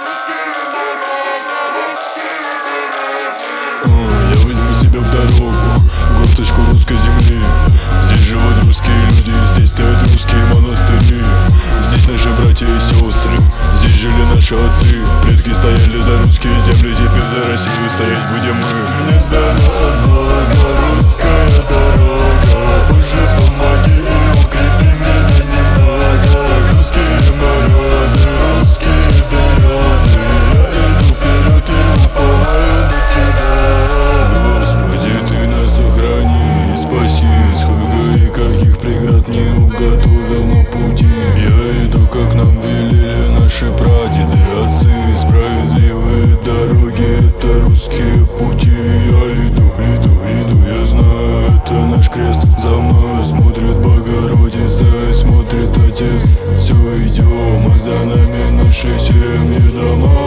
Я возьму себя в дорогу, горсточку русской земли. Здесь живут русские люди, здесь стоят русские монастыри. Здесь наши братья и сестры, здесь жили наши отцы. Предки стояли за русские земли, теперь за Россию стоять будем мы. Мне дана от Бога русская дорога. Боже, помоги и укрепи меня немного. Русские морозы, русские березы. Я иду вперед и уповаю на тебя. Господи, ты нас сохрани и спаси. Сколько и каких преград не уготовил на пути. Я иду, как нам велели наши прадеды, отцы. Справедливые дороги — это русские пути. Я иду, я знаю, это наш крест. За мной смотрит Богородица и смотрит Отец. Все идем, а за нами наши семьи, дома.